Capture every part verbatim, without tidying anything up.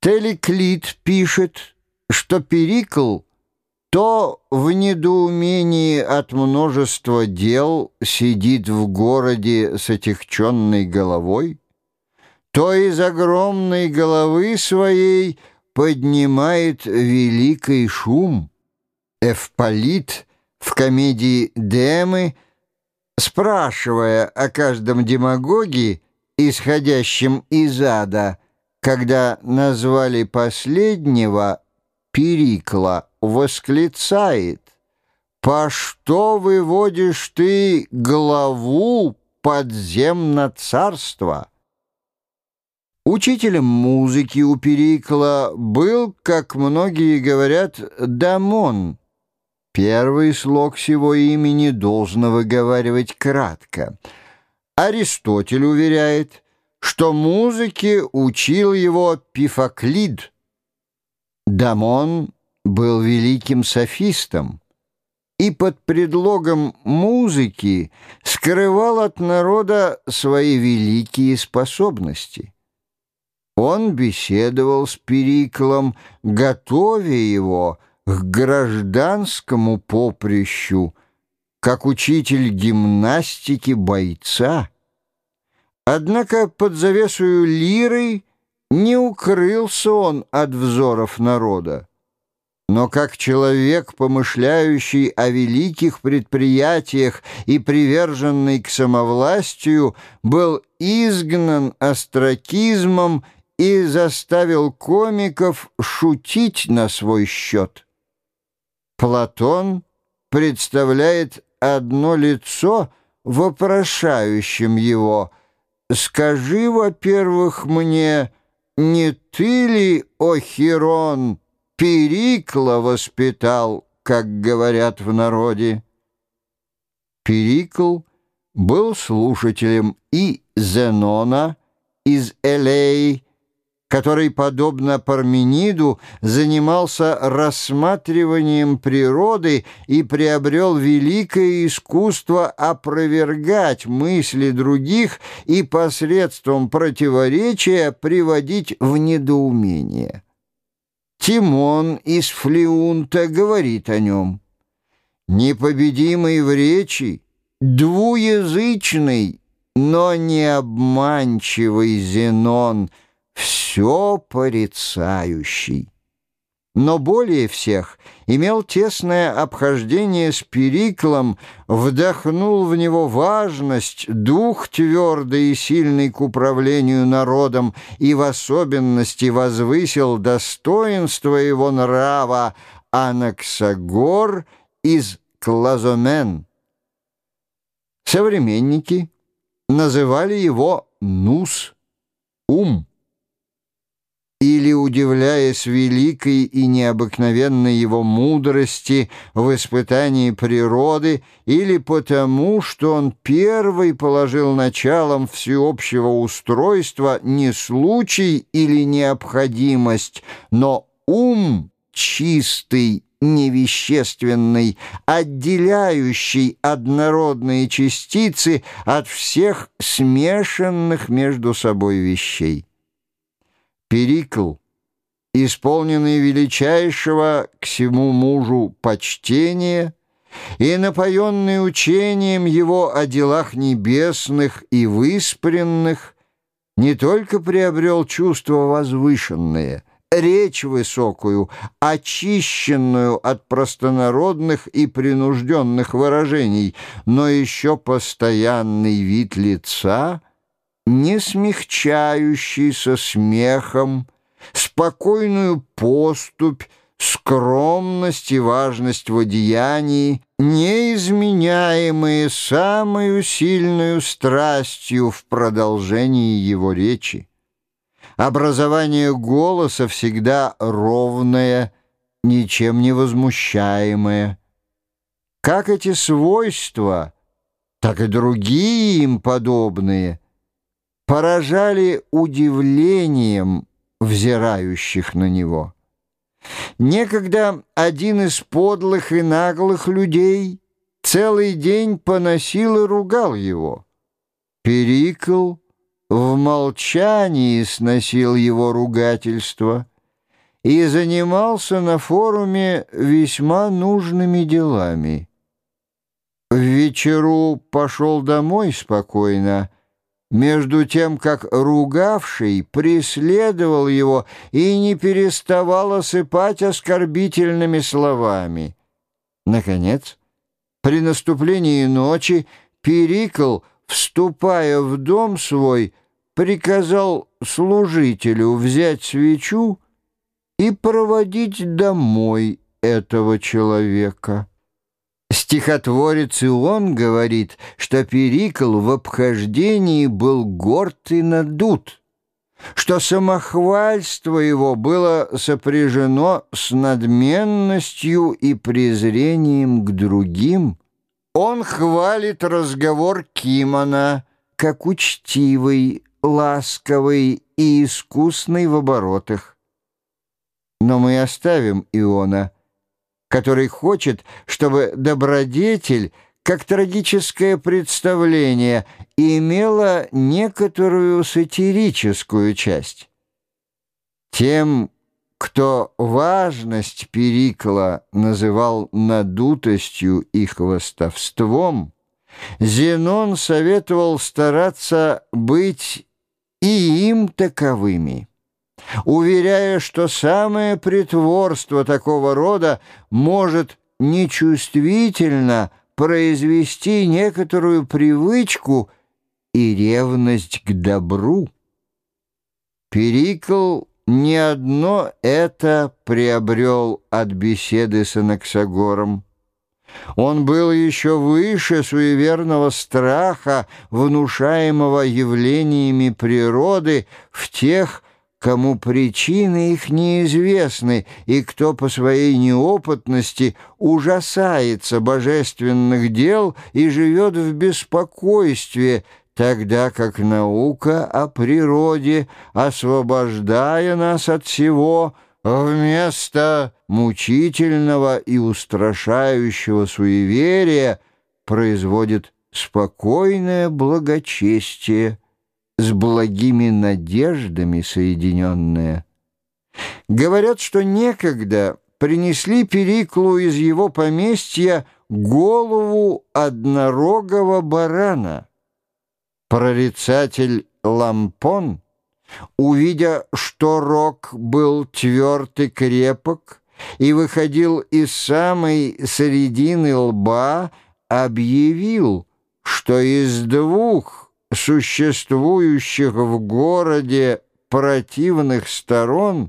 Телеклит пишет, что Перикл то в недоумении от множества дел сидит в городе с отягченной головой, то из огромной головы своей поднимает великий шум. Эвполит в комедии «Демы», спрашивая о каждом демагоге, исходящем из ада, когда назвали последнего Перикла, восклицает: «По что выводишь ты главу подземно царства?» Учителем музыки у Перикла был, как многие говорят, Дамон. Первый слог сего имени должно выговаривать кратко. Аристотель уверяет, что музыке учил его Пифоклид. Дамон был великим софистом и под предлогом музыки скрывал от народа свои великие способности. Он беседовал с Периклом, готовя его к гражданскому поприщу, как учитель гимнастики бойца. Однако под завесою лиры не укрылся он от взоров народа, но как человек, помышляющий о великих предприятиях и приверженный к самовластию, был изгнан остракизмом и заставил комиков шутить на свой счет. Платон представляет одно лицо вопрошающим его: «Скажи, во-первых, мне, не ты ли, о Хирон, Перикла воспитал, как говорят в народе?» Перикл был слушателем и Зенона из Элеи, который, подобно Пармениду, занимался рассматриванием природы и приобрел великое искусство опровергать мысли других и посредством противоречия приводить в недоумение. Тимон из Флеунта говорит о нем: «Непобедимый в речи, двуязычный, но не обманчивый Зенон, все порицающий». Но более всех имел тесное обхождение с Периклом, вдохнул в него важность, дух твердый и сильный к управлению народом и в особенности возвысил достоинство его нрава Анаксагор из Клазомен. Современники называли его Нус, ум. Или, удивляясь великой и необыкновенной его мудрости в испытании природы, или потому, что он первый положил началом всеобщего устройства не случай или необходимость, но ум чистый, невещественный, отделяющий однородные частицы от всех смешанных между собой вещей. Перикл, исполненный величайшего к сему мужу почтения и напоенный учением его о делах небесных и выспренных, не только приобрел чувство возвышенное, речь высокую, очищенную от простонародных и принужденных выражений, но еще постоянный вид лица, не смягчающийся смехом, спокойную поступь, скромность и важность в одеянии, неизменяемые самую сильную страстью в продолжении его речи. Образование голоса всегда ровное, ничем не возмущаемое. Как эти свойства, так и другие им подобные поражали удивлением взирающих на него. Некогда один из подлых и наглых людей целый день поносил и ругал его. Перикл в молчании сносил его ругательство. и занимался на форуме весьма нужными делами. В вечеру пошел домой спокойно, между тем, как ругавший преследовал его и не переставал осыпать оскорбительными словами. Наконец, при наступлении ночи Перикл, вступая в дом свой, приказал служителю взять свечу и проводить домой этого человека. Стихотворец Ион говорит, что Перикл в обхождении был горд и надут, что самохвальство его было сопряжено с надменностью и презрением к другим. Он хвалит разговор Кимона как учтивый, ласковый и искусный в оборотах. Но мы оставим Иона, который хочет, чтобы добродетель, как трагическое представление, имела некоторую сатирическую часть. Тем, кто важность Перикла называл надутостью и хвастовством, Зенон советовал стараться быть и им таковыми, уверяя, что самое притворство такого рода может нечувствительно произвести некоторую привычку и ревность к добру. Перикл не одно это приобрел от беседы с Анаксагором. Он был еще выше суеверного страха, внушаемого явлениями природы в тех, кому причины их неизвестны, и кто по своей неопытности ужасается божественных дел и живет в беспокойстве, тогда как наука о природе, освобождая нас от всего, вместо мучительного и устрашающего суеверия производит спокойное благочестие, с благими надеждами соединенное. Говорят, что некогда принесли Периклу из его поместья голову однорогого барана. Прорицатель Лампон, увидя, что рог был тверд и крепок и выходил из самой середины лба, объявил, что из двух существующих в городе противных сторон,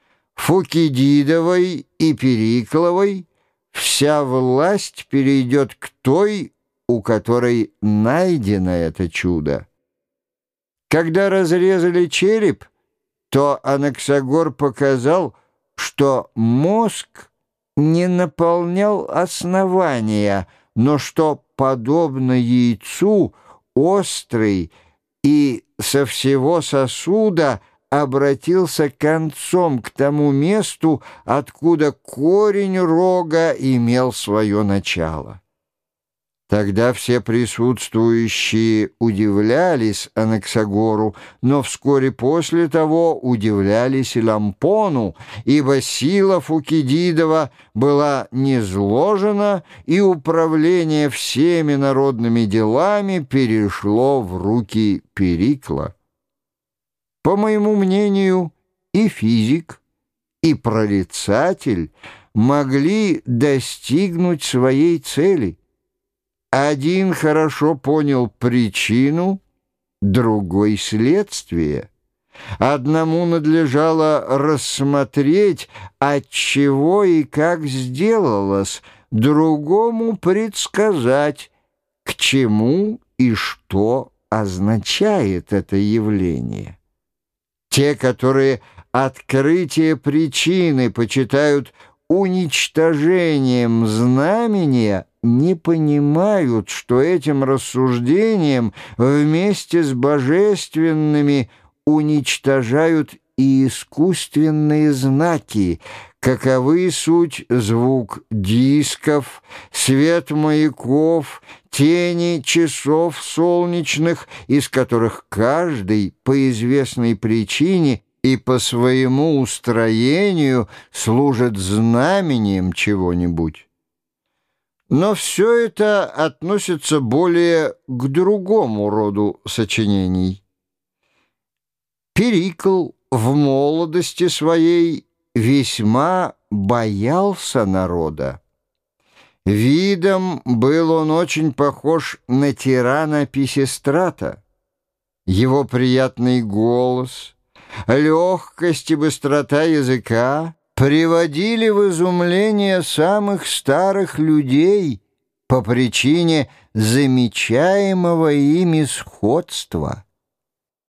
Фукидидовой и Перикловой, вся власть перейдет к той, у которой найдено это чудо. Когда разрезали череп, то Анаксагор показал, что мозг не наполнял основания, но что, подобно яйцу, острый и со всего сосуда обратился концом к тому месту, откуда корень рога имел свое начало. Тогда все присутствующие удивлялись Анаксагору, но вскоре после того удивлялись и Лампону, ибо сила Фукидидова была низложена, и управление всеми народными делами перешло в руки Перикла. По моему мнению, и физик, и прорицатель могли достигнуть своей цели. Один хорошо понял причину, другой — следствие. Одному надлежало рассмотреть, отчего и как сделалось, другому предсказать, к чему и что означает это явление. Те, которые открытие причины почитают уничтожением знамения, не понимают, что этим рассуждением вместе с божественными уничтожают и искусственные знаки, каковы суть звук дисков, свет маяков, тени часов солнечных, из которых каждый по известной причине и по своему устроению служит знамением чего-нибудь. Но все это относится более к другому роду сочинений. Перикл в молодости своей весьма боялся народа. Видом был он очень похож на тирана Писистрата. Его приятный голос, легкость и быстрота языка приводили в изумление самых старых людей по причине замечаемого ими сходства.